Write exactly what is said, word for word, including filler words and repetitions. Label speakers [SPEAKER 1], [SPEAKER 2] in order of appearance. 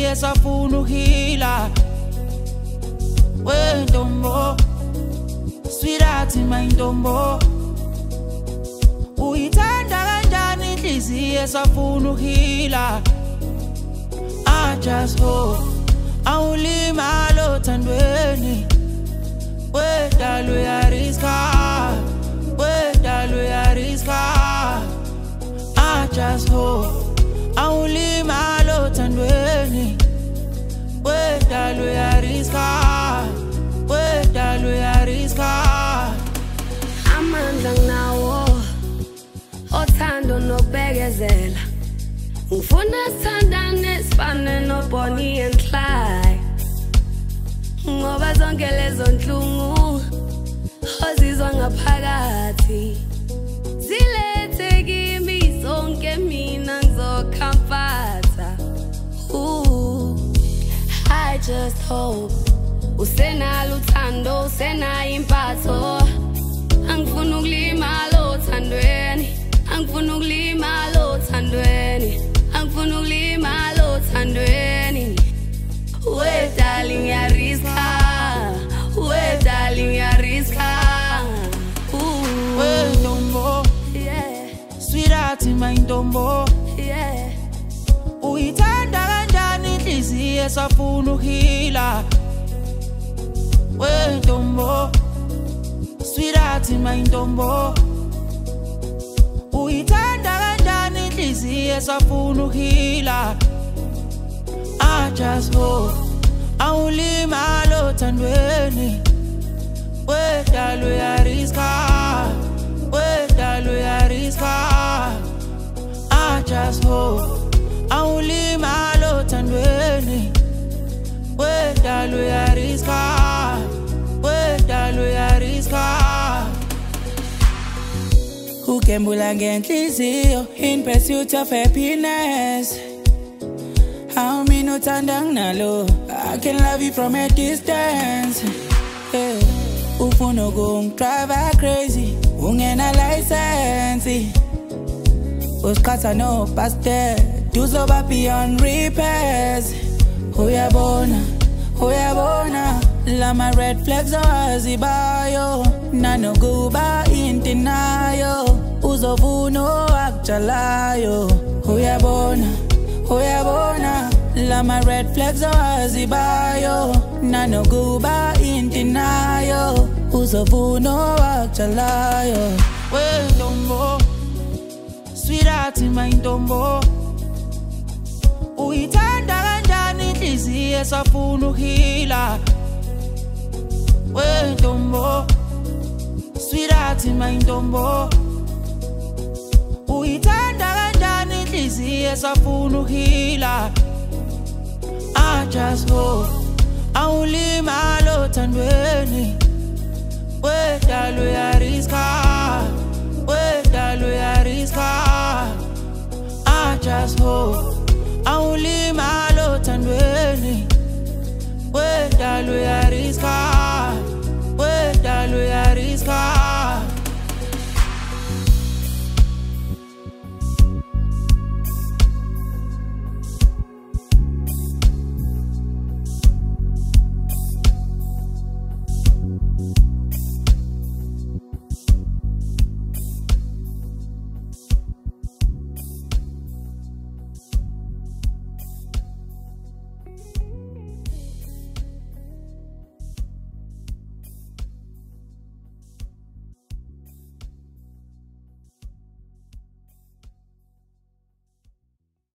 [SPEAKER 1] inhliziyo esafuna uhila wentombo sweetheart my ntombo uyithanda kanjani inhliziyo esafuna uhila I just hope awulimala othandweni wedalo uyariska wedalo uyariska I just hope awulimala othandweni wedalo uyariska wedalo uyariska
[SPEAKER 2] amandla nawo othando nokubekezela ngifuna sithandane sifane no Bonnie and Clyde ngoba zonke lezo nhlungu ozizwa ngaphakathi zilethe kimi zonke mina ngizokhamfatha ooh I just hope usenalo uthando usenayo impatho angifuna ukulimala othandweni angifuna ukulimala othandweni angifuna ukulimala othandweni we darling yariska we darling yariska
[SPEAKER 1] we ntombo
[SPEAKER 2] yeah
[SPEAKER 1] sweetheart my ntombo
[SPEAKER 2] yeah
[SPEAKER 1] uyithanda kanjani inhliziyo esafuna uhila we ntombo sweetheart my ntombo uyithanda kanjani inhliziyo esafuna uhila I just hope awulimala othandweni wedalo uyariska wedalo uyariska I just hope awulimala othandweni wedalo uyariska wedalo uyariska ukembula ngenhliziyo in pursuit of happiness how me no tandang nalo I can love you from a distance yeah. Ufuna drive her crazy ungena license uskhatha no past there duzoba beyond repairs uyabona uyabona lama red flags azibayo nanokuba intinayo uzovuna akujalayo uyabona uyabona lama red flags azibayo nanokuba intinayo uzovuna akujalayo we ntombo sweetheart my ntombo uyithanda kanjani inhliziyo esafuna uhila we ntombo sweetheart my ntombo uyithanda kanjani inhliziyo esafuna uhila I just hope awulimala othandweni wedalo uyariska wedalo uyariska I just hope awulimala othandweni wedalo uyariska